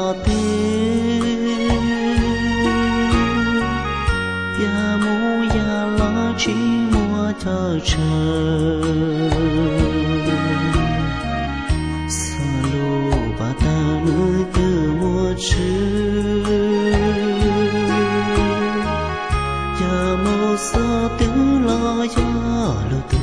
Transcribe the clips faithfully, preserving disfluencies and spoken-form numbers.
lo tư ya mu ya lo chỉ mua thơ chờ sa lô ba ta nuôi từ mua chữ ya mu sa tiếng lo ya lo tư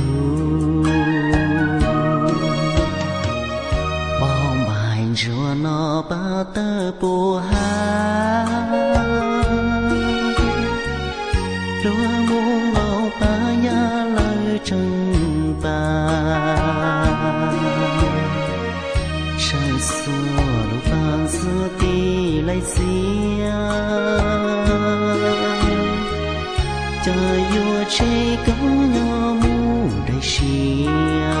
chúa nó ba tơ bù ha lúa muôn ngầu ba ya lời trăng ba trời xua lũ vàng xưa ti lại xia trời vua chơi câu nhỏ mu đầy xia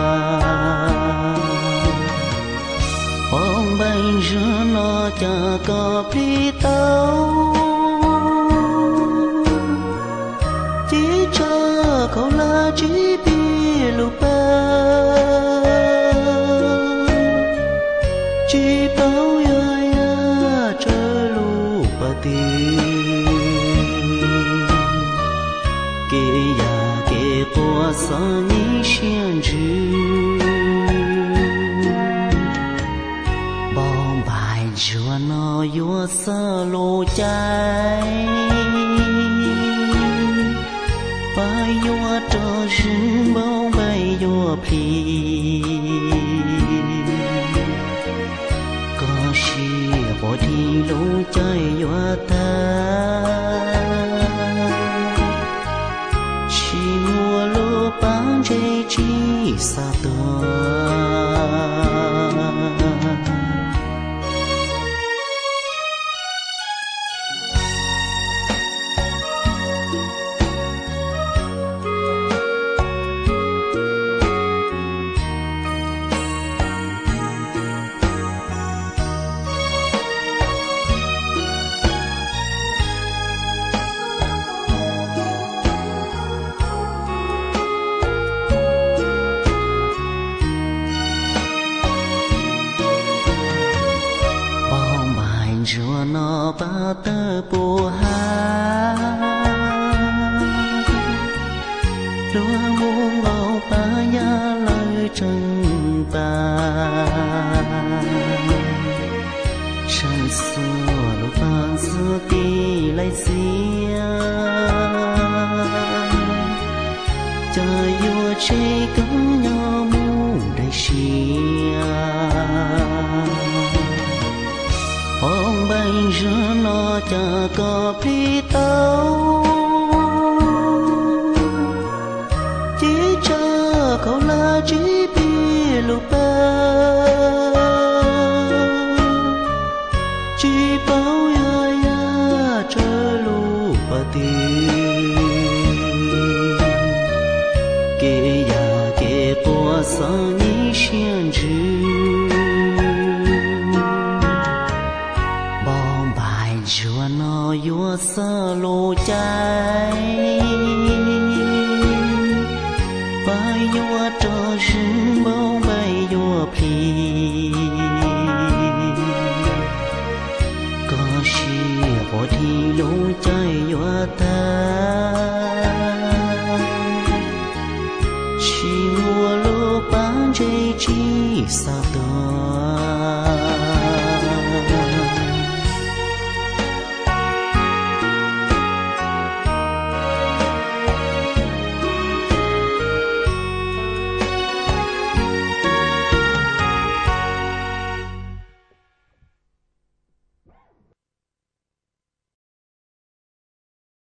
bóng bánh rửa nó chả có đi tàu chỉ cho cậu là chỉ biết lúc bơ chỉ bao ya ya chờ lúc bơ tì kê ya kê bùa sa ni xiên chữ chúa nó vua sơ lô trái bay vua trơ rừng bông bay vua phi có gì bỏ đi lũ chơi vua ta chỉ mua lô bán chơi chỉ xa tòa chúa nó ba tơ bù ha lúa muôn ngầu ba ya lời trăng ba trời xua lũ vàng xưa ti lại xia trời vua chơi câu nhỏ mu đầy xia bóng bánh rửa nó chả có đi tàu chỉ cho cậu là chỉ biết lúc bơ chỉ bao ya ya chờ lúc bơ tì kê ya kê bùa sa ni xiên chữ chúa nó vua sơ lô trái bay vua trơ rừng bông bay vua phi có gì bỏ đi lũ chơi vua ta chỉ mua lô bán chơi chỉ xa tòa